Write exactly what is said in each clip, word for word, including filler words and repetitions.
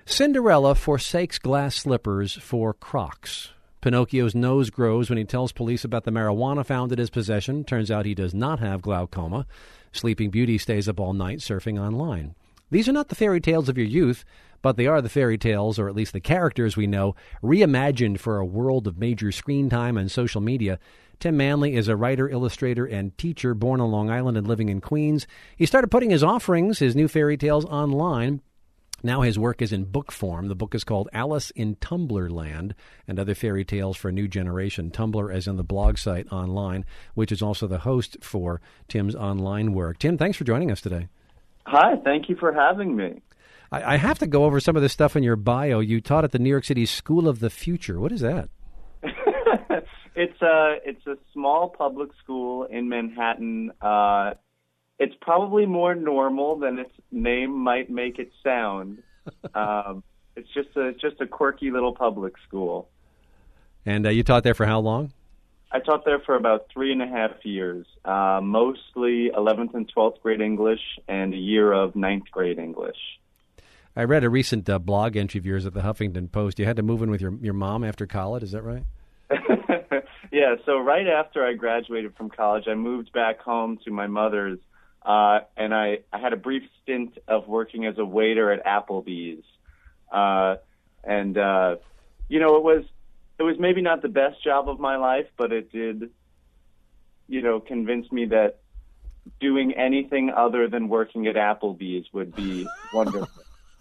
Cinderella forsakes glass slippers for Crocs. Pinocchio's nose grows when he tells police about the marijuana found in his possession. Turns out he does not have glaucoma. Sleeping Beauty stays up all night surfing online. These are not the fairy tales of your youth, but they are the fairy tales, or at least the characters we know, reimagined for a world of major screen time and social media. Tim Manley is a writer, illustrator, and teacher born on Long Island and living in Queens. He started putting his offerings, his new fairy tales, online. Now his work is in book form. The book is called Alice in Tumblrland and Other Fairy Tales for a New Generation. Tumblr as in the blog site online, which is also the host for Tim's online work. Tim, thanks for joining us today. Hi, thank you for having me. I, I have to go over some of this stuff in your bio. You taught at the New York City School of the Future. What is that? It's a, it's a small public school in Manhattan. Uh, it's probably more normal than its name might make it sound. Um, it's just a just a quirky little public school. And uh, you taught there for how long? I taught there for about three and a half years, uh, mostly eleventh and twelfth grade English and a year of ninth grade English. I read a recent uh, blog entry of yours at the Huffington Post. You had to move in with your, your mom after college, is that right? Yeah, so right after I graduated from college, I moved back home to my mother's, uh, and I, I had a brief stint of working as a waiter at Applebee's. Uh, and, uh, you know, it was it was maybe not the best job of my life, but it did, you know, convince me that doing anything other than working at Applebee's would be wonderful.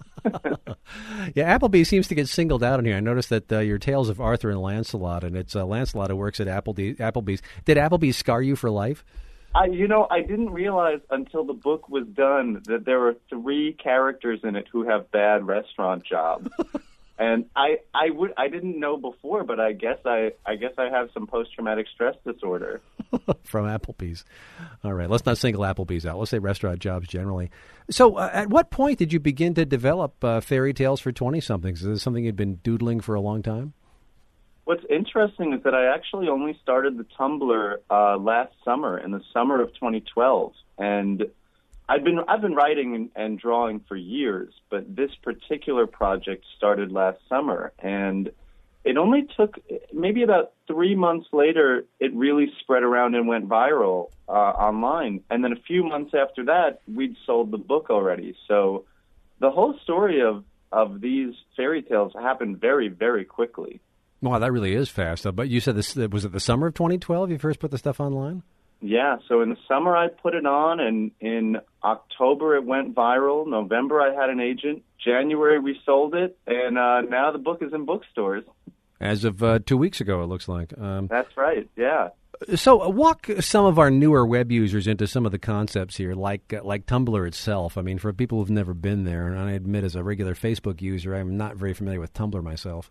Yeah, Applebee seems to get singled out in here. I noticed that uh, your Tales of Arthur and Lancelot, and it's uh, Lancelot who works at Applebee, Applebee's. Did Applebee's scar you for life? I, you know, I didn't realize until the book was done that there were three characters in it who have bad restaurant jobs. And I, I would, I didn't know before, but I guess I, I guess I have some post-traumatic stress disorder from Applebee's. All right, let's not single Applebee's out. Let's say restaurant jobs generally. So, uh, at what point did you begin to develop uh, fairy tales for twenty-somethings? Is this something you'd been doodling for a long time? What's interesting is that I actually only started the Tumblr uh, last summer, in the summer of twenty twelve, and I've been I've been writing and, and drawing for years, but this particular project started last summer, and it only took maybe about three months later, it really spread around and went viral uh, online, and then a few months after that, we'd sold the book already. So the whole story of of these fairy tales happened very, very quickly. Wow, that really is fast. Uh, but you said this was it the summer of twenty twelve you first put the stuff online? Yeah, so in the summer I put it on, and in October it went viral. November I had an agent. January we sold it, and uh, now the book is in bookstores. As of uh, two weeks ago, it looks like. Um, That's right, yeah. So uh, walk some of our newer web users into some of the concepts here, like uh, like Tumblr itself. I mean, for people who've never been there, and I admit as a regular Facebook user, I'm not very familiar with Tumblr myself.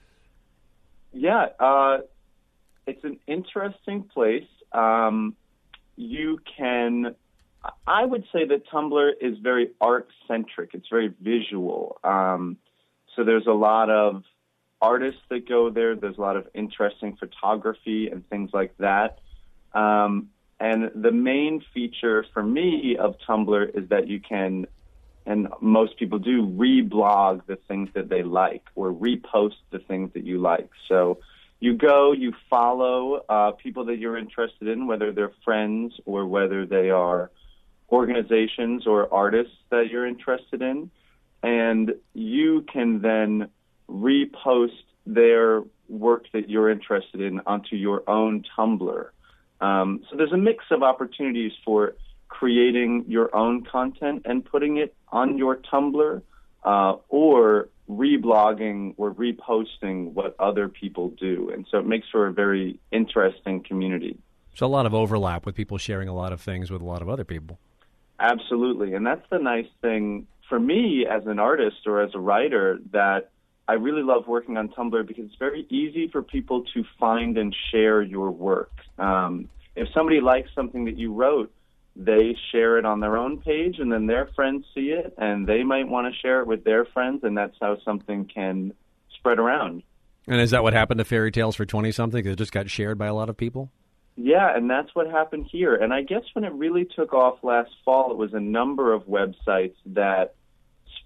Yeah, uh, it's an interesting place. Um, you can, I would say that Tumblr is very art-centric. It's very visual. Um, so there's a lot of artists that go there. There's a lot of interesting photography and things like that. Um, and the main feature for me of Tumblr is that you can, and most people do, reblog the things that they like or repost the things that you like. So you go, you follow uh, people that you're interested in, whether they're friends or whether they are organizations or artists that you're interested in, and you can then repost their work that you're interested in onto your own Tumblr. Um, so there's a mix of opportunities for creating your own content and putting it on your Tumblr, uh, or reblogging or reposting what other people do. And so it makes for a very interesting community. So a lot of overlap with people sharing a lot of things with a lot of other people. Absolutely. And that's the nice thing for me as an artist or as a writer, that I really love working on Tumblr because it's very easy for people to find and share your work. Um, if somebody likes something that you wrote, they share it on their own page, and then their friends see it, and they might want to share it with their friends, and that's how something can spread around. And is that what happened to Fairy Tales for twenty-something? It just got shared by a lot of people? Yeah, and that's what happened here. And I guess when it really took off last fall, it was a number of websites that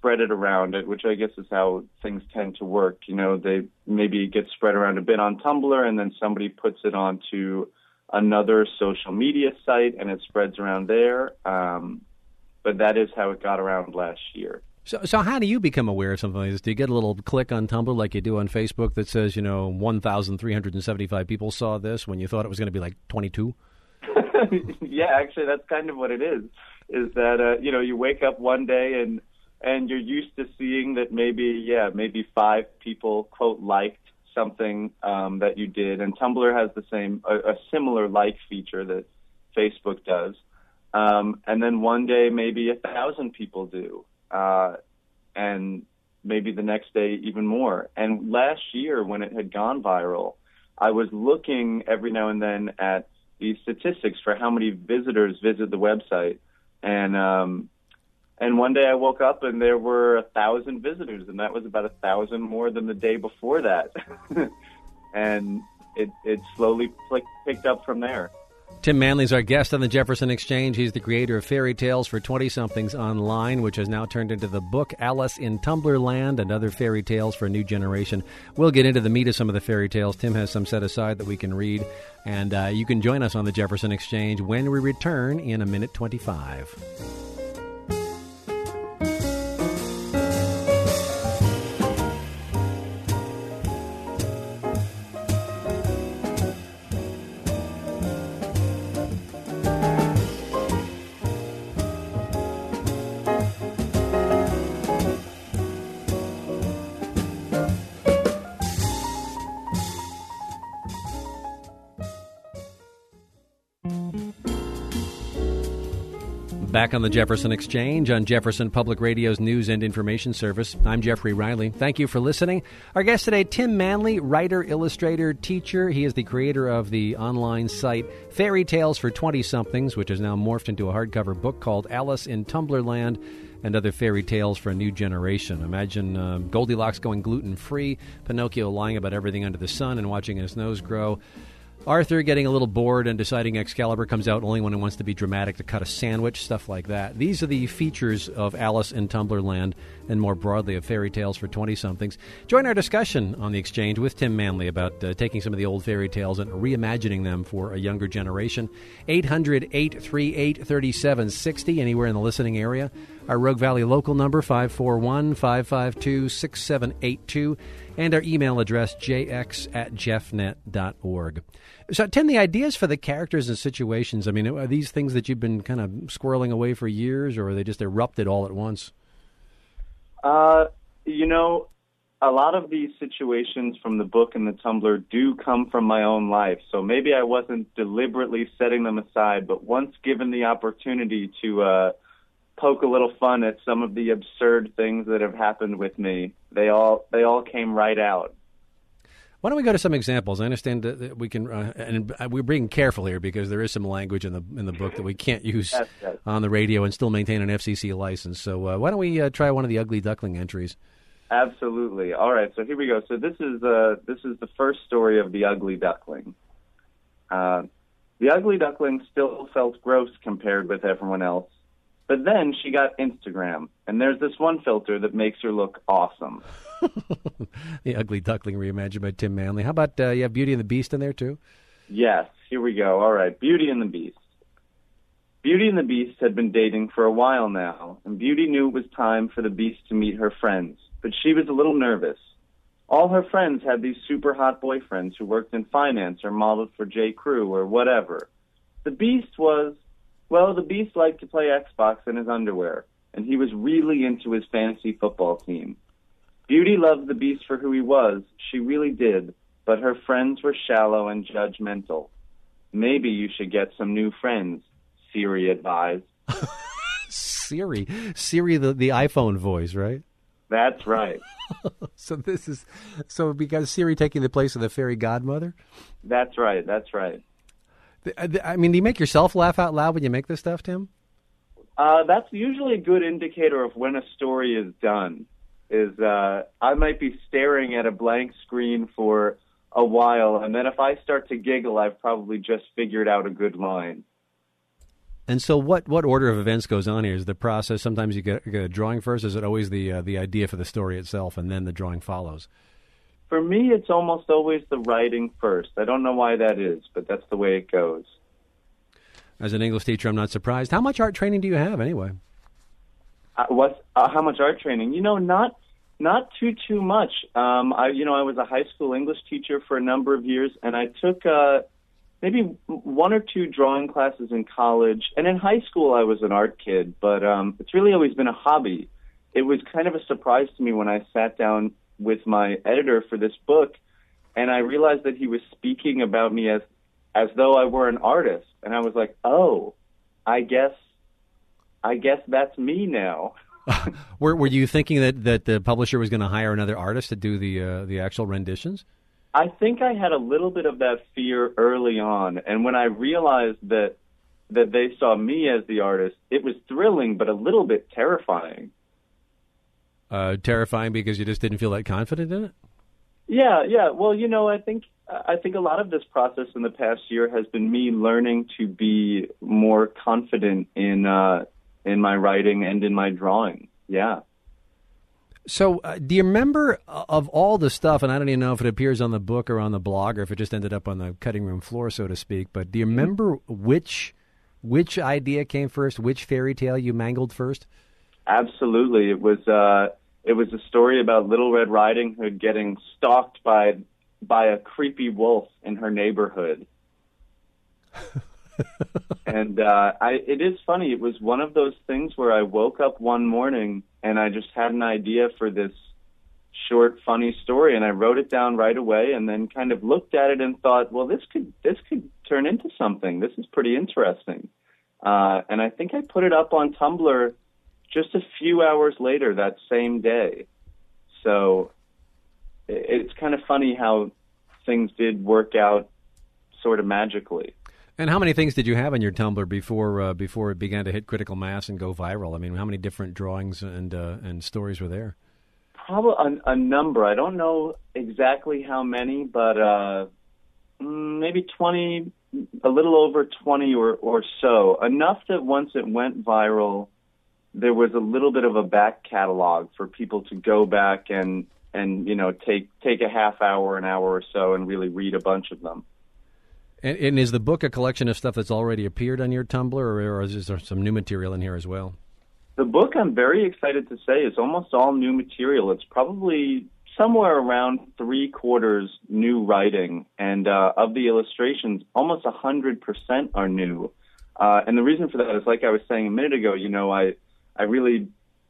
spread it around it, which I guess is how things tend to work. You know, they maybe get spread around a bit on Tumblr, and then somebody puts it onto another social media site, and it spreads around there. Um, but that is how it got around last year. So, so how do you become aware of something like this? Do you get a little click on Tumblr like you do on Facebook that says, you know, one thousand three hundred seventy-five people saw this when you thought it was going to be like twenty-two? Yeah, actually, that's kind of what it is, is that, uh, you know, you wake up one day and and you're used to seeing that maybe, yeah, maybe five people, quote, liked something um, that you did. And Tumblr has the same, a, a similar like feature that Facebook does. Um, and then one day, maybe a thousand people do. Uh, and maybe the next day even more. And last year, when it had gone viral, I was looking every now and then at the statistics for how many visitors visit the website. And um, and one day I woke up and there were a thousand visitors, and that was about a thousand more than the day before that. And it, it slowly pick, picked up from there. Tim Manley's our guest on the Jefferson Exchange. He's the creator of Fairy Tales for twenty-somethings Online, which has now turned into the book Alice in Tumblerland and Other Fairy Tales for a New Generation. We'll get into the meat of some of the fairy tales. Tim has some set aside that we can read. And uh, you can join us on the Jefferson Exchange when we return in a minute twenty-five. Back on the Jefferson Exchange on Jefferson Public Radio's News and Information Service. I'm Jeffrey Riley. Thank you for listening. Our guest today, Tim Manley, writer, illustrator, teacher. He is the creator of the online site Fairy Tales for twenty-somethings, which has now morphed into a hardcover book called Alice in Tumblerland and Other Fairy Tales for a New Generation. Imagine uh, Goldilocks going gluten-free, Pinocchio lying about everything under the sun and watching his nose grow, Arthur getting a little bored and deciding Excalibur comes out only when it wants to be dramatic to cut a sandwich, stuff like that. These are the features of Alice in Tumblerland and more broadly of Fairy Tales for twenty-somethings. Join our discussion on the Exchange with Tim Manley about uh, taking some of the old fairy tales and reimagining them for a younger generation. eight hundred, eight three eight, three seven six zero, anywhere in the listening area. Our Rogue Valley local number, five four one, five five two, six seven eight two, and our email address, j x at jeffnet dot org. So, Tim, the ideas for the characters and situations, I mean, are these things that you've been kind of squirreling away for years, or are they just erupted all at once? Uh, you know, a lot of these situations from the book and the Tumblr do come from my own life, so maybe I wasn't deliberately setting them aside, but once given the opportunity to uh, poke a little fun at some of the absurd things that have happened with me, they all they all came right out. Why don't we go to some examples? I understand that we can, uh, and we're being careful here because there is some language in the in the book that we can't use yes, yes. on the radio and still maintain an F C C license. So uh, why don't we uh, try one of the Ugly Duckling entries? Absolutely. All right. So here we go. So this is uh, this is the first story of the Ugly Duckling. Uh, the Ugly Duckling still felt gross compared with everyone else, but then she got Instagram, and there's this one filter that makes her look awesome. The Ugly Duckling reimagined by Tim Manley. How about uh, you have Beauty and the Beast in there too? Yes, here we go. All right, Beauty and the Beast. Beauty and the Beast had been dating for a while now, and Beauty knew it was time for the Beast to meet her friends, but she was a little nervous. All her friends had these super hot boyfriends who worked in finance or modeled for J. Crew or whatever. The Beast was, well, the Beast liked to play Xbox in his underwear, and he was really into his fantasy football team. Beauty loved the Beast for who he was, she really did, but her friends were shallow and judgmental. Maybe you should get some new friends, Siri advised. Siri. Siri, the, the iPhone voice, right? That's right. So this is, so because Siri taking the place of the fairy godmother? That's right, that's right. I mean, do you make yourself laugh out loud when you make this stuff, Tim? Uh, that's usually a good indicator of when a story is done. Is uh, I might be staring at a blank screen for a while, and then if I start to giggle, I've probably just figured out a good line. And so what, what order of events goes on here? Is the process, sometimes you get, get a drawing first? Is it always the uh, the idea for the story itself and then the drawing follows? For me, it's almost always the writing first. I don't know why that is, but that's the way it goes. As an English teacher, I'm not surprised. How much art training do you have anyway? Uh, what? Uh, how much art training? You know, not not too too much. Um, I you know I was a high school English teacher for a number of years, and I took uh, maybe one or two drawing classes in college. And in high school, I was an art kid, but um, it's really always been a hobby. It was kind of a surprise to me when I sat down with my editor for this book, and I realized that he was speaking about me as as though I were an artist, and I was like, oh, I guess. I guess that's me now. were Were you thinking that, that the publisher was going to hire another artist to do the uh, the actual renditions? I think I had a little bit of that fear early on, and when I realized that that they saw me as the artist, it was thrilling, but a little bit terrifying. Uh, terrifying because you just didn't feel that confident in it? Yeah, yeah. Well, you know, I think I think a lot of this process in the past year has been me learning to be more confident in. Uh, in my writing and in my drawing, yeah. So uh, do you remember uh, of all the stuff, and I don't even know if it appears on the book or on the blog or if it just ended up on the cutting room floor, so to speak, but do you remember which which idea came first, which fairy tale you mangled first? Absolutely. It was uh, it was a story about Little Red Riding Hood getting stalked by by a creepy wolf in her neighborhood. And uh, I, it is funny. It was one of those things where I woke up one morning and I just had an idea for this short, funny story, and I wrote it down right away, and then kind of looked at it and thought, well, this could this could turn into something. This is pretty interesting. Uh, and I think I put it up on Tumblr just a few hours later that same day. So it, it's kind of funny how things did work out sort of magically. And how many things did you have on your Tumblr before uh, before it began to hit critical mass and go viral? I mean, how many different drawings and uh, and stories were there? Probably a, a number. I don't know exactly how many, but uh, maybe twenty, a little over twenty or, or so. Enough that once it went viral, there was a little bit of a back catalog for people to go back and, and you know, take take a half hour, an hour or so, and really read a bunch of them. And, and is the book a collection of stuff that's already appeared on your Tumblr, or, or is there some new material in here as well? The book, I'm very excited to say, is almost all new material. It's probably somewhere around three quarters new writing, and uh, of the illustrations, almost one hundred percent are new. Uh, and the reason for that is, like I was saying a minute ago, you know, I, I really,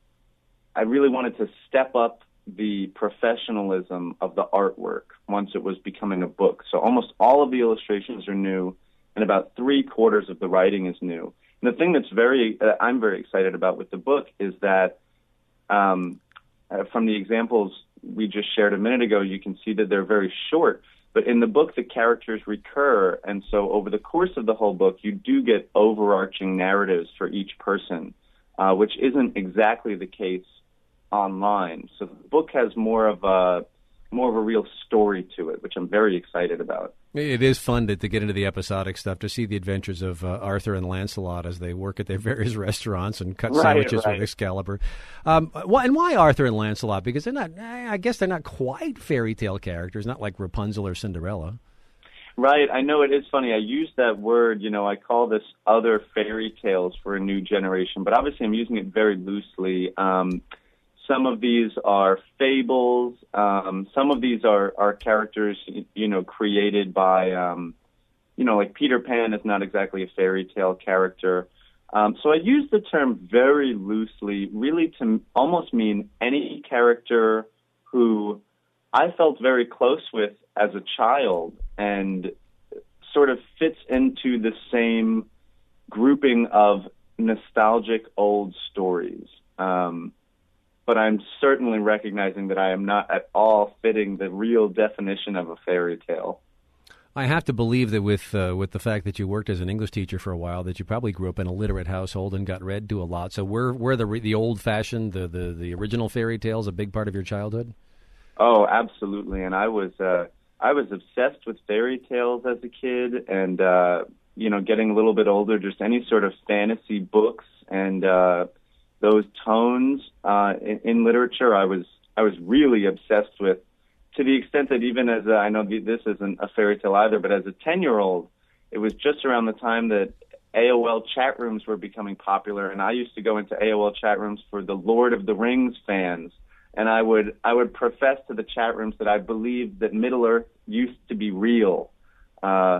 I really wanted to step up the professionalism of the artwork once it was becoming a book. So almost all of the illustrations are new, and about three quarters of the writing is new. And the thing that's very, uh, I'm very excited about with the book is that um, uh, from the examples we just shared a minute ago, you can see that they're very short. But in the book, the characters recur, and so over the course of the whole book, you do get overarching narratives for each person, uh, which isn't exactly the case online. So the book has more of a more of a real story to it, which I'm very excited about. It is fun to, to get into the episodic stuff, to see the adventures of uh, Arthur and Lancelot as they work at their various restaurants and cut right, sandwiches right. with Excalibur. Um, why, and why Arthur and Lancelot? Because they're not, I guess they're not quite fairy tale characters, not like Rapunzel or Cinderella. Right. I know it is funny. I use that word, you know, I call this other fairy tales for a new generation, but obviously I'm using it very loosely. Um, Some of these are fables. Um, some of these are, are characters, you know, created by, um, you know, like Peter Pan is not exactly a fairy tale character. Um, so I use the term very loosely, really to almost mean any character who I felt very close with as a child and sort of fits into the same grouping of nostalgic old stories. Um, But I'm certainly recognizing that I am not at all fitting the real definition of a fairy tale. I have to believe that with uh, with the fact that you worked as an English teacher for a while, that you probably grew up in a literate household and got read to a lot. So were were the the old fashioned, the, the the original fairy tales a big part of your childhood? Oh, absolutely. And I was uh, I was obsessed with fairy tales as a kid, and uh, you know, getting a little bit older, just any sort of fantasy books and uh, those tones uh, in, in literature, I was I was really obsessed with, to the extent that even as a, I know this isn't a fairy tale either, but as a ten-year-old, it was just around the time that A O L chat rooms were becoming popular, and I used to go into A O L chat rooms for the Lord of the Rings fans, and I would I would profess to the chat rooms that I believed that Middle Earth used to be real. Uh,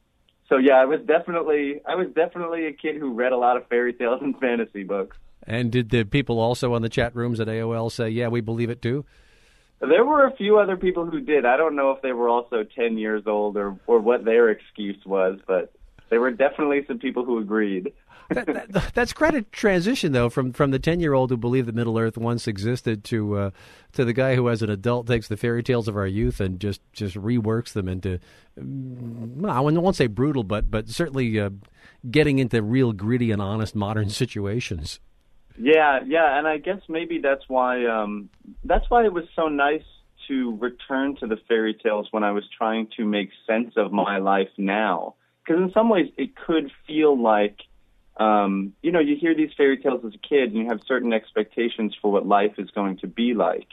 so yeah, I was definitely I was definitely a kid who read a lot of fairy tales and fantasy books. And did the people also on the chat rooms at A O L say, "Yeah, we believe it too"? There were a few other people who did. I don't know if they were also ten years old or or what their excuse was, but there were definitely some people who agreed. that, that, that's quite a transition, though, from, from the ten-year-old who believed that Middle Earth once existed to uh, to the guy who, as an adult, takes the fairy tales of our youth and just, just reworks them into, well, I won't say brutal, but but certainly uh, getting into real gritty and honest modern situations. Yeah, yeah, and I guess maybe that's why um, that's why it was so nice to return to the fairy tales when I was trying to make sense of my life now. Because in some ways it could feel like, um, you know, you hear these fairy tales as a kid and you have certain expectations for what life is going to be like.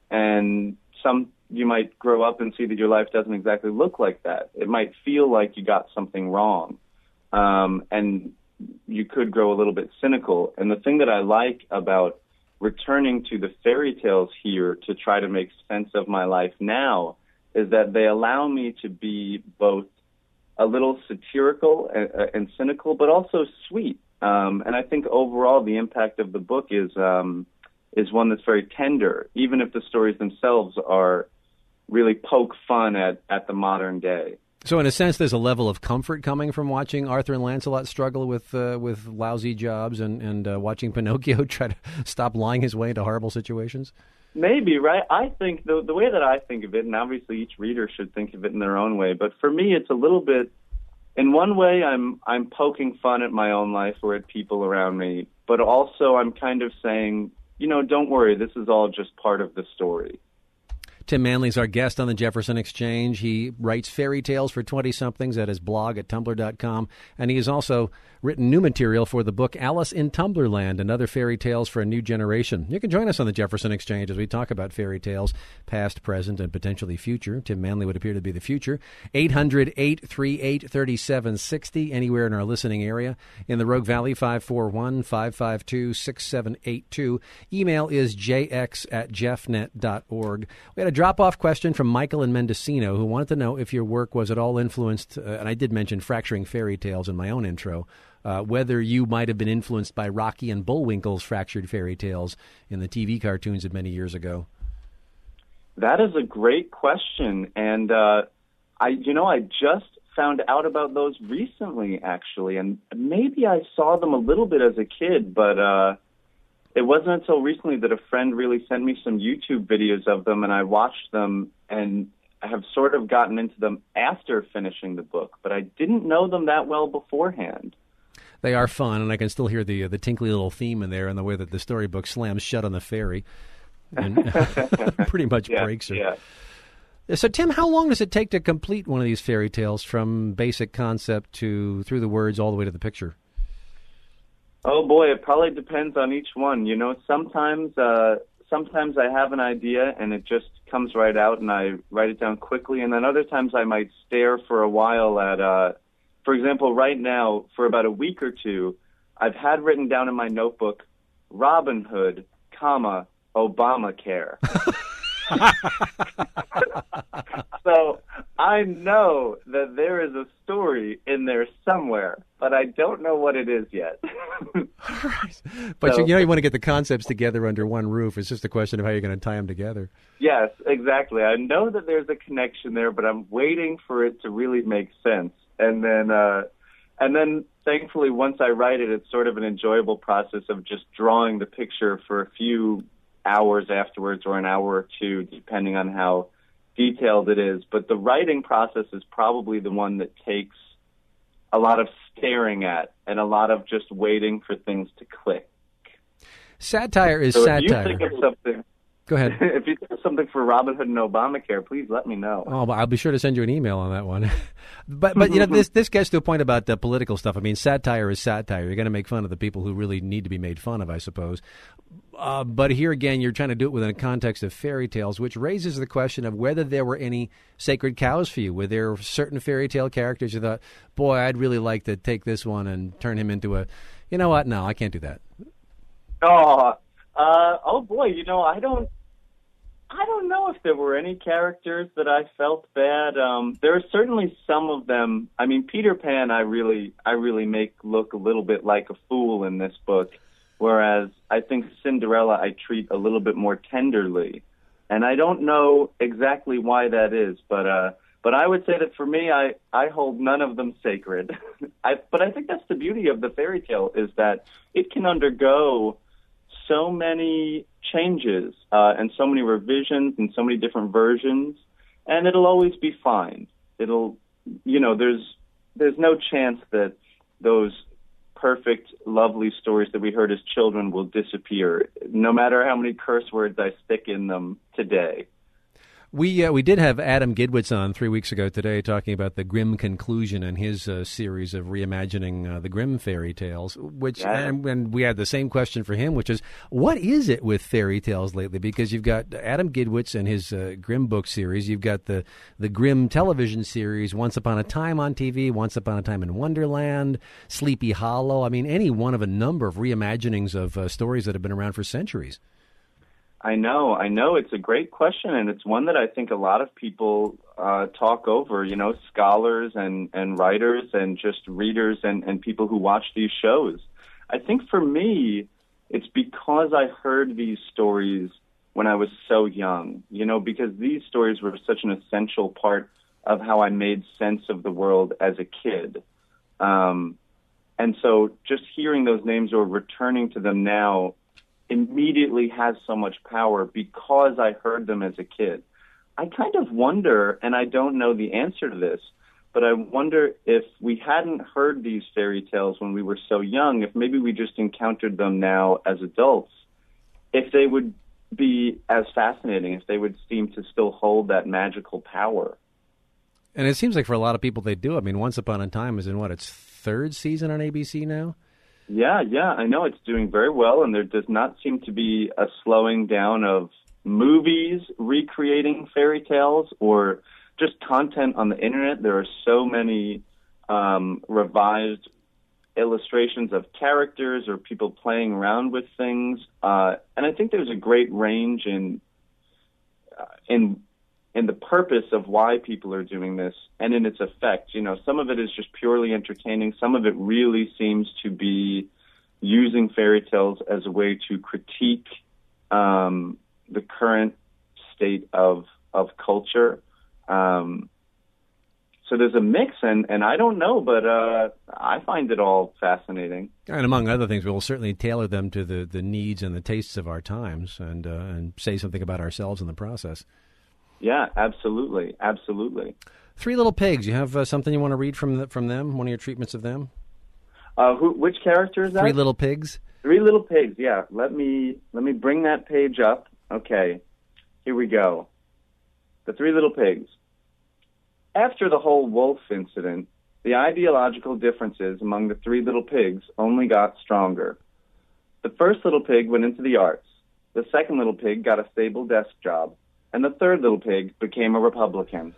And some you might grow up and see that your life doesn't exactly look like that. It might feel like you got something wrong. Um, and you could grow a little bit cynical. And the thing that I like about returning to the fairy tales here to try to make sense of my life now is that they allow me to be both a little satirical and, and cynical, but also sweet. Um, and I think overall the impact of the book is um, is one that's very tender, even if the stories themselves are really poke fun at, at the modern day. So in a sense, there's a level of comfort coming from watching Arthur and Lancelot struggle with uh, with lousy jobs and, and uh, watching Pinocchio try to stop lying his way into horrible situations? Maybe, right? I think the the way that I think of it, and obviously each reader should think of it in their own way, but for me it's a little bit, in one way I'm I'm poking fun at my own life or at people around me, but also I'm kind of saying, you know, don't worry, this is all just part of the story. Tim Manley's our guest on the Jefferson Exchange. He writes fairy tales for twenty-somethings at his blog at tumblr dot com, and he has also written new material for the book Alice in Tumblerland and Other Fairy Tales for a New Generation. You can join us on the Jefferson Exchange as we talk about fairy tales, past, present, and potentially future. Tim Manley would appear to be the future. eight hundred, eight three eight, three seven six zero, anywhere in our listening area. In the Rogue Valley, five four one, five five two, six seven eight two. Email is j x at jeffnet dot org. We had a drop-off question from Michael in Mendocino, who wanted to know if your work was at all influenced, uh, and I did mention fracturing fairy tales in my own intro, uh, whether you might have been influenced by Rocky and Bullwinkle's fractured fairy tales in the T V cartoons of many years ago. That is a great question, and uh, I, you know, I just found out about those recently, actually, and maybe I saw them a little bit as a kid, but uh, it wasn't until recently that a friend really sent me some YouTube videos of them, and I watched them, and I have sort of gotten into them after finishing the book, but I didn't know them that well beforehand. They are fun, and I can still hear the uh, the tinkly little theme in there and the way that the storybook slams shut on the fairy and pretty much yeah, breaks her. Yeah. So, Tim, how long does it take to complete one of these fairy tales from basic concept to through the words all the way to the picture? Oh, boy, it probably depends on each one. You know, sometimes uh, sometimes I have an idea and it just comes right out and I write it down quickly, and then other times I might stare for a while at, uh, for example, right now, for about a week or two, I've had written down in my notebook, Robin Hood, comma, Obamacare. So I know that there is a story in there somewhere, but I don't know what it is yet. Right. But so, you, you know you want to get the concepts together under one roof. It's just a question of how you're going to tie them together. Yes, exactly. I know that there's a connection there, but I'm waiting for it to really make sense. And then, uh, and then, thankfully, once I write it, it's sort of an enjoyable process of just drawing the picture for a few hours afterwards or an hour or two, depending on how detailed it is. But the writing process is probably the one that takes a lot of staring at and a lot of just waiting for things to click. Satire is so satire. If you think of something, Go ahead. If you have something for Robin Hood and Obamacare, please let me know. Oh, but I'll be sure to send you an email on that one. but but you know this this gets to a point about uh, political stuff. I mean, satire is satire. You're going to make fun of the people who really need to be made fun of, I suppose. Uh, but here again, you're trying to do it within a context of fairy tales, which raises the question of whether there were any sacred cows for you. Were there certain fairy tale characters you thought, boy, I'd really like to take this one and turn him into a, you know what? No, I can't do that. Oh, uh, oh boy, you know, I don't. I don't know if there were any characters that I felt bad. Um, there are certainly some of them. I mean, Peter Pan, I really, I really make look a little bit like a fool in this book, whereas I think Cinderella I treat a little bit more tenderly, and I don't know exactly why that is, but uh, but I would say that for me, I, I hold none of them sacred. I, but I think that's the beauty of the fairy tale is that it can undergo so many changes uh, and so many revisions and so many different versions, and it'll always be fine. It'll, you know, there's there's no chance that those perfect, lovely stories that we heard as children will disappear, no matter how many curse words I stick in them today. We uh, we did have Adam Gidwitz on three weeks ago today talking about the Grimm Conclusion and his uh, series of reimagining uh, the Grimm fairy tales, which yeah. and, and we had the same question for him, which is, what is it with fairy tales lately? Because you've got Adam Gidwitz and his uh, Grimm book series, you've got the, the Grimm television series, Once Upon a Time on T V, Once Upon a Time in Wonderland, Sleepy Hollow. I mean, any one of a number of reimaginings of uh, stories that have been around for centuries. I know, I know. It's a great question, and it's one that I think a lot of people uh, talk over, you know, scholars and, and writers and just readers and, and people who watch these shows. I think for me, it's because I heard these stories when I was so young, you know, because these stories were such an essential part of how I made sense of the world as a kid. Um, and so just hearing those names or returning to them now immediately has so much power because I heard them as a kid. I kind of wonder, and I don't know the answer to this, but I wonder if we hadn't heard these fairy tales when we were so young, if maybe we just encountered them now as adults, if they would be as fascinating, if they would seem to still hold that magical power. And it seems like for a lot of people they do. I mean, Once Upon a Time is in, what, its third season on A B C now? Yeah, yeah, I know it's doing very well, and there does not seem to be a slowing down of movies recreating fairy tales or just content on the internet. There are so many um, revised illustrations of characters or people playing around with things, uh, and I think there's a great range in uh, in in the purpose of why people are doing this and in its effect. You know, some of it is just purely entertaining. Some of it really seems to be using fairy tales as a way to critique um, the current state of of culture. Um, so there's a mix, and, and I don't know, but uh, I find it all fascinating. And among other things, we will certainly tailor them to the, the needs and the tastes of our times and uh, and say something about ourselves in the process. Yeah, absolutely, absolutely. Three Little Pigs. You have uh, something you want to read from the, from them? One of your treatments of them? Uh, who? Which character is that? Three Little Pigs. Three Little Pigs. Yeah. Let me let me bring that page up. Okay. Here we go. The Three Little Pigs. After the whole wolf incident, the ideological differences among the three little pigs only got stronger. The first little pig went into the arts. The second little pig got a stable desk job. And the third little pig became a Republican.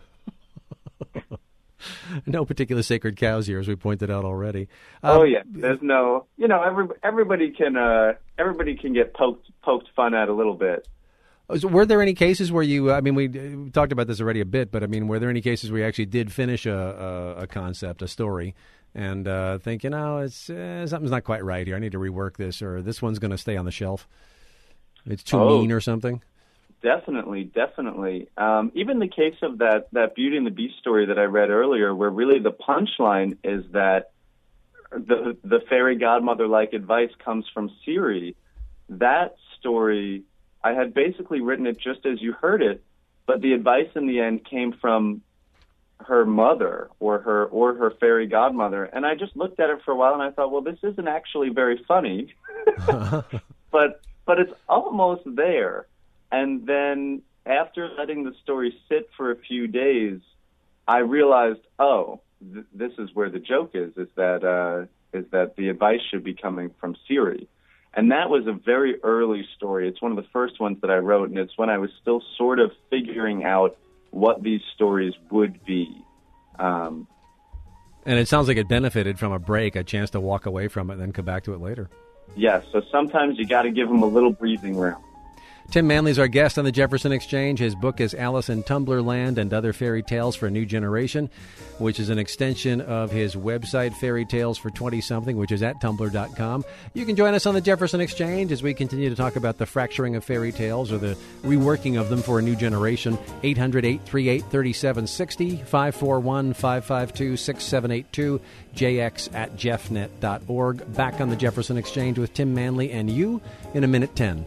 No particular sacred cows here, as we pointed out already. Um, oh yeah, there's no, you know, every, everybody can, uh, everybody can get poked, poked fun at a little bit. So were there any cases where you? I mean, we, we talked about this already a bit, but I mean, were there any cases where you actually did finish a, a, a concept, a story, and uh, think, you know, it's uh, something's not quite right here. I need to rework this, or this one's going to stay on the shelf. It's too oh. mean, or something. Definitely, definitely. Um, even the case of that, that Beauty and the Beast story that I read earlier, where really the punchline is that the the fairy godmother-like advice comes from Siri. That story, I had basically written it just as you heard it, but the advice in the end came from her mother or her or her fairy godmother. And I just looked at it for a while and I thought, well, this isn't actually very funny, but but it's almost there. and then after letting the story sit for a few days, I realized, oh, th- this is where the joke is, is that uh, is that the advice should be coming from Siri. And that was a very early story. It's one of the first ones that I wrote, and it's when I was still sort of figuring out what these stories would be. Um, and it sounds like it benefited from a break, a chance to walk away from it and then come back to it later. Yes, so sometimes you got to give them a little breathing room. Tim Manley's our guest on the Jefferson Exchange. His book is Alice in Tumbler Land and Other Fairy Tales for a New Generation, which is an extension of his website, Fairy Tales for twenty-something, which is at tumblr dot com. You can join us on the Jefferson Exchange as we continue to talk about the fracturing of fairy tales or the reworking of them for a new generation. eight hundred, eight three eight, three seven six zero, five four one, five five two, six seven eight two, jx at jeffnet dot org. Back on the Jefferson Exchange with Tim Manley and you in a minute ten.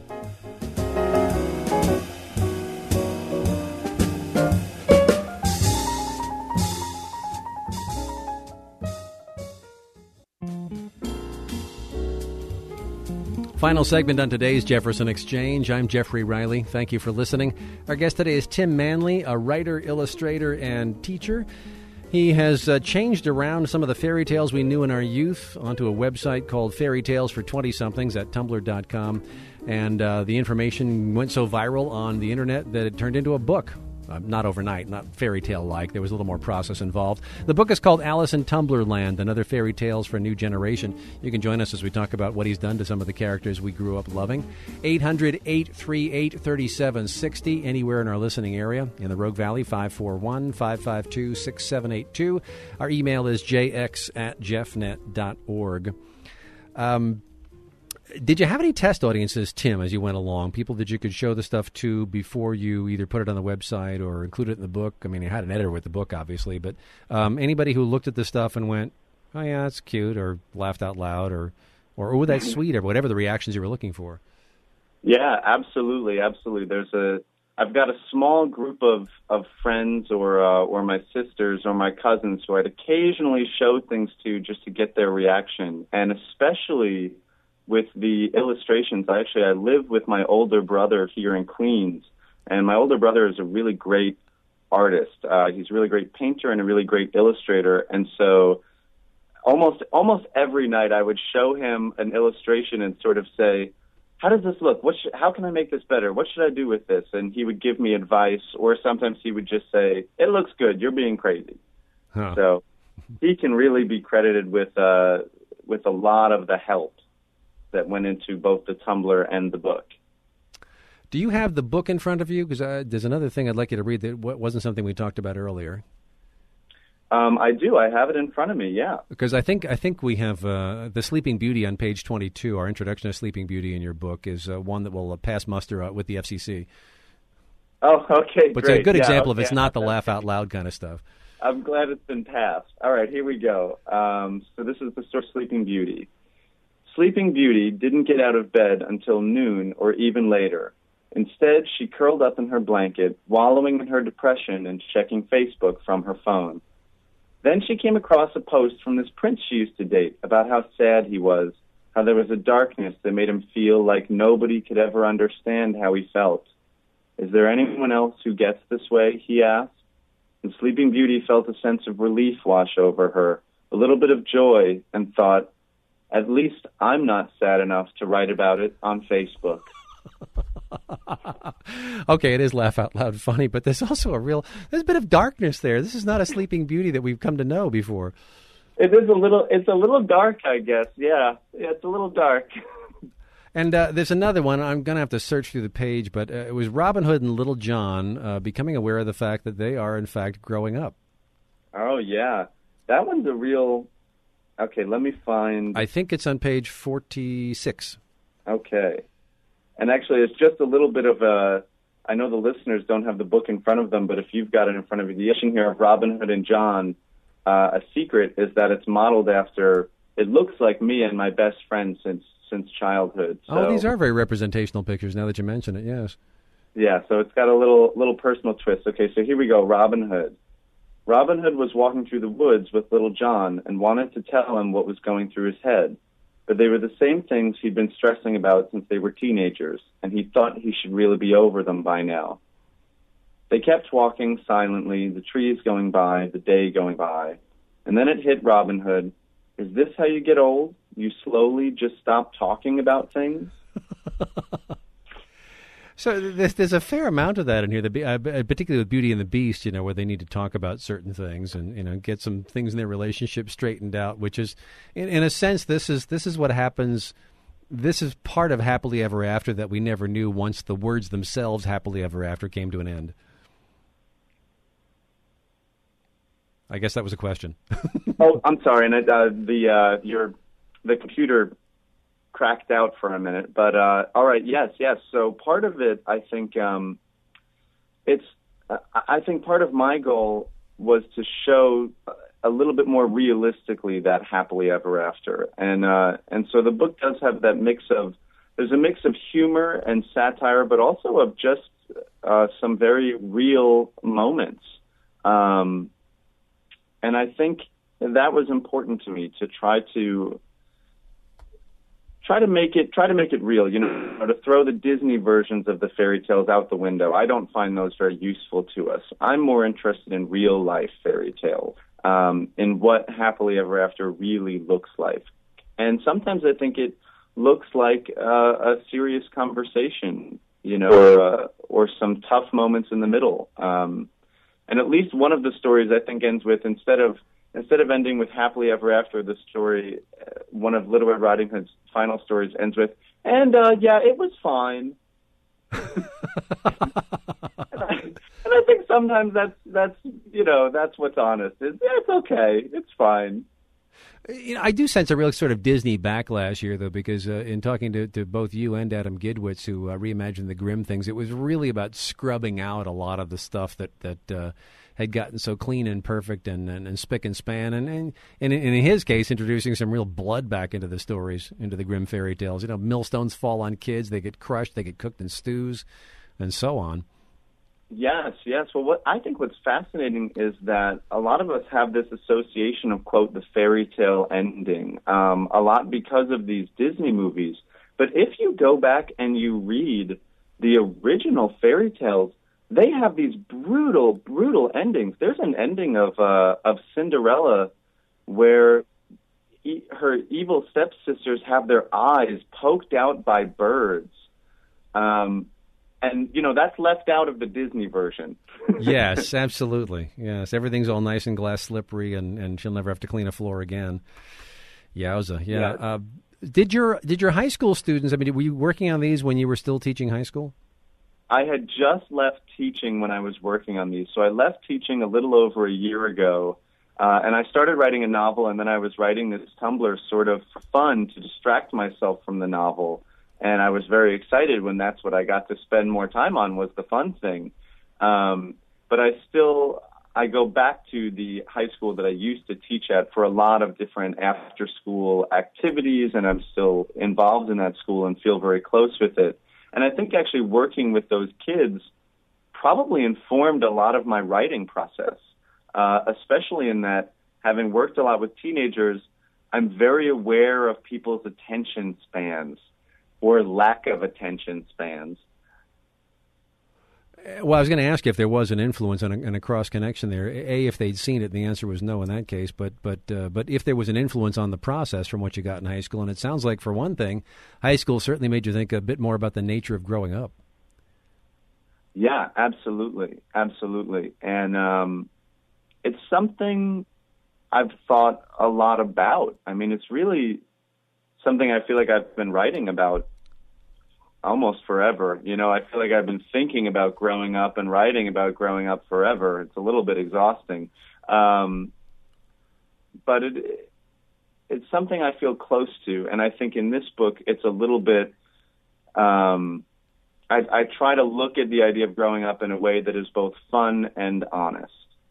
Final segment on today's Jefferson Exchange. I'm Jeffrey Riley. Thank you for listening. Our guest today is Tim Manley, a writer, illustrator, and teacher. He has uh, changed around some of the fairy tales we knew in our youth onto a website called Fairy Tales for twenty-somethings at tumblr dot com. And uh, the information went so viral on the internet that it turned into a book. Uh, not overnight, not fairy tale-like. There was a little more process involved. The book is called Alice in Tumbler Land and Other Fairy Tales for a New Generation. You can join us as we talk about what he's done to some of the characters we grew up loving. eight hundred, eight three eight, three seven six zero, anywhere in our listening area. In the Rogue Valley, five four one, five five two, six seven eight two. Our email is jx at jeffnet dot org. Um... Did you have any test audiences, Tim, as you went along? People that you could show the stuff to before you either put it on the website or include it in the book? I mean, you had an editor with the book, obviously, but um, anybody who looked at the stuff and went, oh, yeah, that's cute, or laughed out loud, or, or oh, that's sweet, or whatever the reactions you were looking for? Yeah, absolutely, absolutely. There's a, I've got a small group of, of friends or uh, or my sisters or my cousins who I'd occasionally show things to just to get their reaction, and especially with the illustrations. I actually, I live with my older brother here in Queens, and my older brother is a really great artist. Uh, he's a really great painter and a really great illustrator, and so almost almost every night I would show him an illustration and sort of say, how does this look? What should, how can I make this better? What should I do with this? And he would give me advice, or sometimes he would just say, it looks good, you're being crazy. Huh. So he can really be credited with uh, with a lot of the help that went into both the Tumblr and the book. Do you have the book in front of you? Because uh, there's another thing I'd like you to read that wasn't something we talked about earlier. Um, I do. I have it in front of me, yeah. Because I think I think we have uh, The Sleeping Beauty on page twenty-two. Our introduction to Sleeping Beauty in your book is uh, one that will uh, pass muster uh, with the F C C. Oh, okay, but great. It's a good yeah, example okay. of it's not the laugh out loud kind of stuff. I'm glad it's been passed. All right, here we go. Um, so this is the story Sleeping Beauty. Sleeping Beauty didn't get out of bed until noon or even later. Instead, she curled up in her blanket, wallowing in her depression and checking Facebook from her phone. Then she came across a post from this prince she used to date about how sad he was, how there was a darkness that made him feel like nobody could ever understand how he felt. Is there anyone else who gets this way, he asked. And Sleeping Beauty felt a sense of relief wash over her, a little bit of joy, and thought, at least I'm not sad enough to write about it on Facebook. Okay, it is laugh out loud funny, but there's also a real, there's a bit of darkness there. This is not a Sleeping Beauty that we've come to know before. It is a little, it's a little dark, I guess. Yeah, yeah it's a little dark. And uh, there's another one. I'm going to have to search through the page, but uh, it was Robin Hood and Little John uh, becoming aware of the fact that they are, in fact, growing up. Oh, yeah. That one's a real... Okay, let me find... I think it's on page forty-six. Okay. And actually, it's just a little bit of a... I know the listeners don't have the book in front of them, but if you've got it in front of you, the issue here of Robin Hood and John, uh, a secret is that it's modeled after... It looks like me and my best friend since since childhood. So, oh, these are very representational pictures now that you mention it, yes. Yeah, so it's got a little little personal twist. Okay, so here we go, Robin Hood. Robin Hood was walking through the woods with Little John and wanted to tell him what was going through his head. but they were the same things he'd been stressing about since they were teenagers, and he thought he should really be over them by now. They kept walking silently, the trees going by, the day going by, and then it hit Robin Hood. Is this how you get old? You slowly just stop talking about things? So there's, there's a fair amount of that in here, the, uh, particularly with Beauty and the Beast, you know, where they need to talk about certain things and, you know, get some things in their relationship straightened out, which is, in, in a sense, this is this is what happens. This is part of Happily Ever After that we never knew once the words themselves, Happily Ever After, came to an end. I guess that was a question. Oh, I'm sorry. And uh, the uh, your the computer cracked out for a minute, but uh, all right. Yes, yes. So part of it, I think, um, it's. Uh, I think part of my goal was to show a little bit more realistically that Happily Ever After, and uh, and so the book does have that mix of. There's a mix of humor and satire, but also of just uh, some very real moments. Um, And I think that was important to me to try to try to make it try to make it real. You know, to throw the Disney versions of the fairy tales out the window. I don't find those very useful to us. I'm more interested in real life fairy tales, um, in what Happily Ever After really looks like. And sometimes I think it looks like uh, a serious conversation, you know, or, uh, or some tough moments in the middle. Um, And at least one of the stories, I think, ends with, instead of instead of ending with Happily Ever After, the story, uh, one of Little Red Riding Hood's final stories ends with, and, uh, yeah, it was fine. and, I, and I think sometimes that's, that's, you know, that's what's honest. It's, it's okay. It's fine. You know, I do sense a real sort of Disney backlash here, though, because uh, in talking to, to both you and Adam Gidwitz, who uh, reimagined the Grimm things, it was really about scrubbing out a lot of the stuff that that uh, had gotten so clean and perfect and, and, and spick and span, and, and, and in his case, introducing some real blood back into the stories, into the Grimm fairy tales. You know, millstones fall on kids, they get crushed, they get cooked in stews, and so on. Yes, yes. Well, what I think what's fascinating is that a lot of us have this association of, quote, the fairy tale ending, um, a lot because of these Disney movies. But if you go back and you read the original fairy tales, they have these brutal, brutal endings. There's an ending of uh, of Cinderella where e- her evil stepsisters have their eyes poked out by birds. Um And, you know, that's left out of the Disney version. Yes, absolutely. Yes, everything's all nice and glass slippery, and, and she'll never have to clean a floor again. Yowza, yeah. yeah. Uh, did your did your high school students, I mean, were you working on these when you were still teaching high school? I had just left teaching when I was working on these. So I left teaching a little over a year ago, uh, and I started writing a novel, and then I was writing this Tumblr sort of for fun to distract myself from the novel. And I was very excited when that's what I got to spend more time on, was the fun thing. Um, but I still, I go back to the high school that I used to teach at for a lot of different after-school activities, and I'm still involved in that school and feel very close with it. And I think actually working with those kids probably informed a lot of my writing process, uh, especially in that, having worked a lot with teenagers, I'm very aware of people's attention spans, or lack of attention spans. Well, I was going to ask you if there was an influence and a, and a cross connection there. A, if they'd seen it, the answer was no in that case. But but uh, but if there was an influence on the process from what you got in high school, and it sounds like, for one thing, high school certainly made you think a bit more about the nature of growing up. Yeah, absolutely, absolutely, and um, it's something I've thought a lot about. I mean, it's really something I feel like I've been writing about almost forever. You know, I feel like I've been thinking about growing up and writing about growing up forever. It's a little bit exhausting. Um, but it, it's something I feel close to. And I think in this book, it's a little bit, um, I, I try to look at the idea of growing up in a way that is both fun and honest.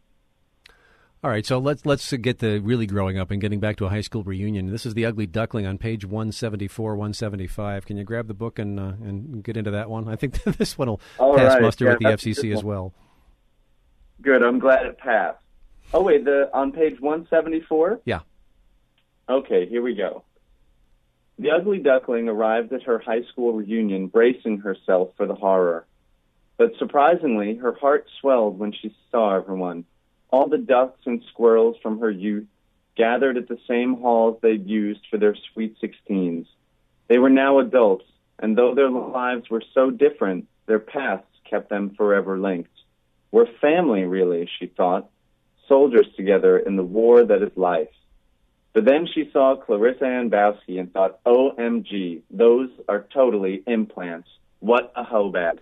All right, so let's let's get to really growing up and getting back to a high school reunion. This is The Ugly Duckling on page one seventy-four, one seventy-five. Can you grab the book and uh, and get into that one? I think this one will All pass right. muster yeah, with the F C C as well. Good. I'm glad it passed. Oh, wait, the on page one seventy-four? Yeah. Okay, here we go. The ugly duckling arrived at her high school reunion bracing herself for the horror. But surprisingly, her heart swelled when she saw everyone. All the ducks and squirrels from her youth gathered at the same halls they'd used for their sweet sixteens. They were now adults, and though their lives were so different, their paths kept them forever linked. We're family, really, she thought, soldiers together in the war that is life. But then she saw Clarissa Ann Bowski and thought, O M G, those are totally implants. What a hoe bag.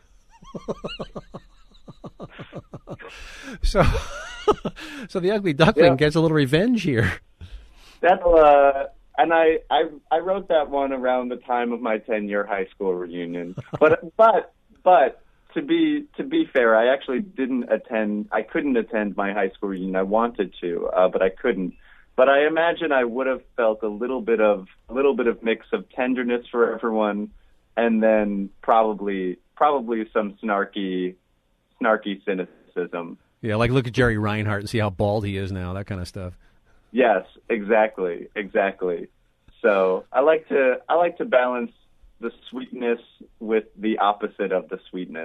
so, so the ugly duckling yeah. gets a little revenge here. That, uh, and I, I, I wrote that one around the time of my ten-year high school reunion. But, but, but to be to be fair, I actually didn't attend. I couldn't attend my high school reunion. I wanted to, uh, but I couldn't. But I imagine I would have felt a little bit of a little bit of mix of tenderness for everyone, and then probably probably some snarky snarky cynicism. Yeah, like look at Jerry Reinhardt and see how bald he is now, that kind of stuff. Yes, exactly, exactly. So I like to I like to balance the sweetness with the opposite of the sweetness.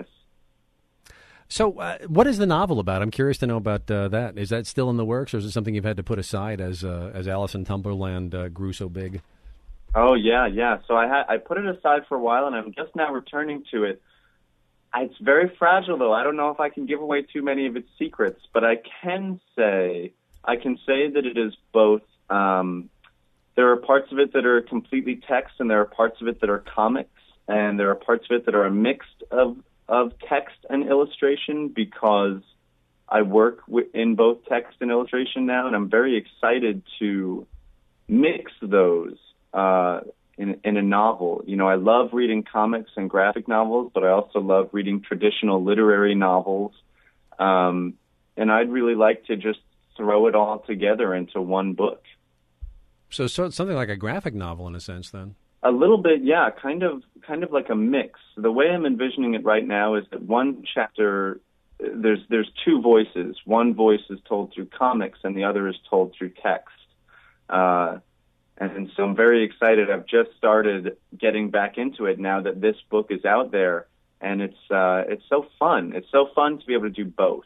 So uh, what is the novel about? I'm curious to know about uh, that. Is that still in the works, or is it something you've had to put aside as uh, as Alice in Tumberland uh, grew so big? Oh, yeah, yeah. So I, ha- I put it aside for a while, and I'm just now returning to it. It's very fragile, though. I don't know if I can give away too many of its secrets, but I can say I can say that it is both. Um, there are parts of it that are completely text, and there are parts of it that are comics, and there are parts of it that are a mix of of text and illustration, because I work w- in both text and illustration now, and I'm very excited to mix those uh, in, in a novel. You know, I love reading comics and graphic novels, but I also love reading traditional literary novels, um, and I'd really like to just throw it all together into one book. So, so something like a graphic novel in a sense, then? A little bit, yeah, kind of kind of like a mix. The way I'm envisioning it right now is that one chapter, there's there's two voices. One voice is told through comics, and the other is told through text. Uh, and so I'm very excited. I've just started getting back into it now that this book is out there, and it's uh, it's so fun. It's so fun to be able to do both.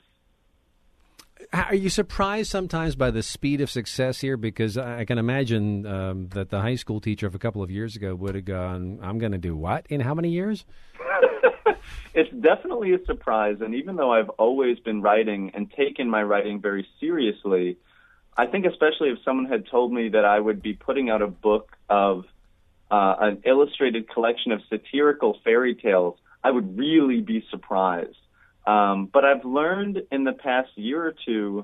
Are you surprised sometimes by the speed of success here? Because I can imagine um, that the high school teacher of a couple of years ago would have gone, I'm going to do what in how many years? It's definitely a surprise. And even though I've always been writing and taken my writing very seriously, I think especially if someone had told me that I would be putting out a book of uh, an illustrated collection of satirical fairy tales, I would really be surprised. Um, but I've learned in the past year or two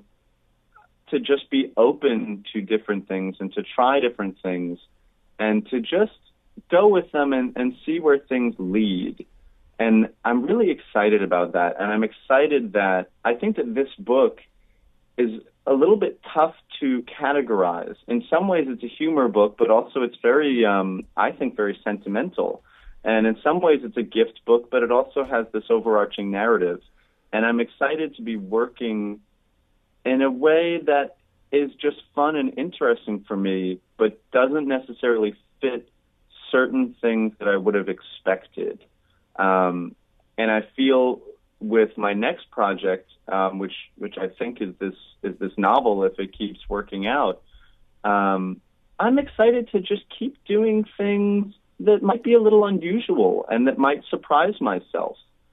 to just be open to different things and to try different things and to just go with them and, and see where things lead. And I'm really excited about that. And I'm excited that I think that this book is a little bit tough to categorize. In some ways, it's a humor book, but also it's very, um, I think, very sentimental. And in some ways, it's a gift book, but it also has this overarching narrative. And I'm excited to be working in a way that is just fun and interesting for me, but doesn't necessarily fit certain things that I would have expected. Um, and I feel with my next project, um, which which I think is this is this novel, if it keeps working out, um, I'm excited to just keep doing things that might be a little unusual and that might surprise myself.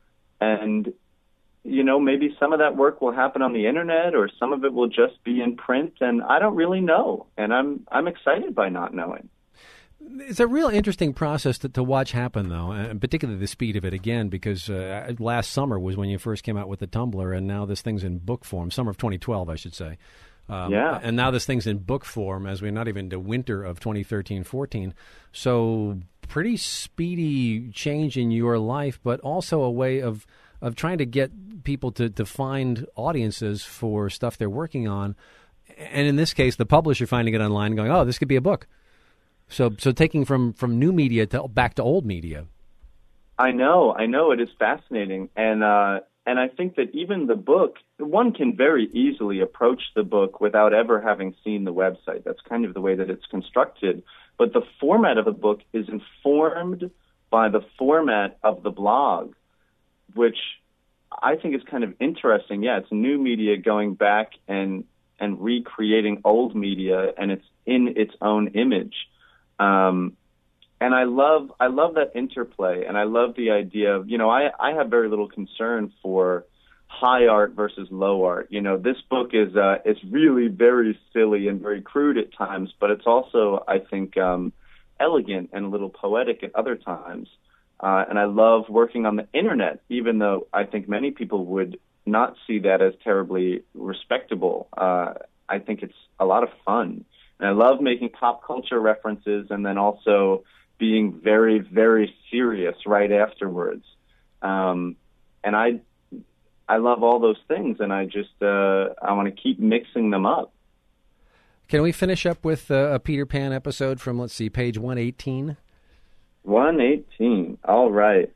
And, you know, maybe some of that work will happen on the internet or some of it will just be in print, and I don't really know. And I'm I'm excited by not knowing. It's a real interesting process to, to watch happen, though, and particularly the speed of it, again, because uh, last summer was when you first came out with the Tumbler, and now this thing's in book form, summer of twenty twelve, I should say. Um, yeah. And now this thing's in book form as we're not even to winter of twenty thirteen fourteen. So pretty speedy change in your life, but also a way of, of trying to get people to, to find audiences for stuff they're working on. And in this case, the publisher finding it online and going, oh, this could be a book. So so taking from, from new media to back to old media. I know, I know. It is fascinating. And uh, and I think that even the book, one can very easily approach the book without ever having seen the website. That's kind of the way that it's constructed. But the format of the book is informed by the format of the blog, which I think is kind of interesting. Yeah, it's new media going back and and recreating old media, and it's in its own image. Um, and I love I love that interplay, and I love the idea of, you know, I, I have very little concern for high art versus low art. You know, this book is uh, it's really very silly and very crude at times, but it's also, I think, um, elegant and a little poetic at other times. Uh, and I love working on the internet, even though I think many people would not see that as terribly respectable. Uh, I think it's a lot of fun. And I love making pop culture references and then also being very, very serious right afterwards. Um, and I I love all those things, and I just uh, I want to keep mixing them up. Can we finish up with uh, a Peter Pan episode from, let's see, page one eighteen? one eighteen. All right.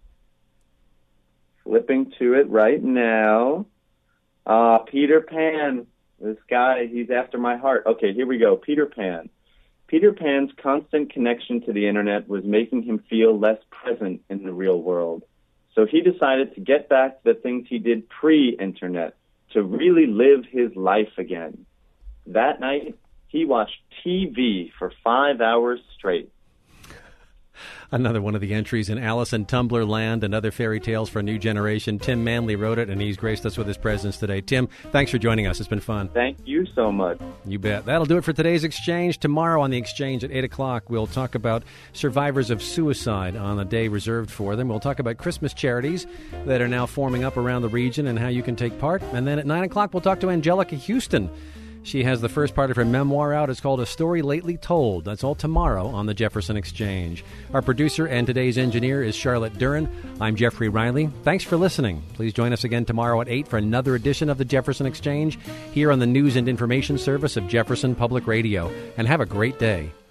Flipping to it right now. Uh, Peter Pan. This guy, he's after my heart. Okay, here we go. Peter Pan. Peter Pan's constant connection to the internet was making him feel less present in the real world. So he decided to get back to the things he did pre-internet, to really live his life again. That night, he watched T V for five hours straight. Another one of the entries in Alice in Tumblr Land and Other Fairy Tales for a New Generation. Tim Manley wrote it, and he's graced us with his presence today. Tim, thanks for joining us. It's been fun. Thank you so much. You bet. That'll do it for today's Exchange. Tomorrow on the Exchange at eight o'clock, we'll talk about survivors of suicide on a day reserved for them. We'll talk about Christmas charities that are now forming up around the region and how you can take part. And then at nine o'clock, we'll talk to Angelica Houston. She has the first part of her memoir out. It's called A Story Lately Told. That's all tomorrow on the Jefferson Exchange. Our producer and today's engineer is Charlotte Duran. I'm Jeffrey Riley. Thanks for listening. Please join us again tomorrow at eight for another edition of the Jefferson Exchange here on the News and Information Service of Jefferson Public Radio. And have a great day.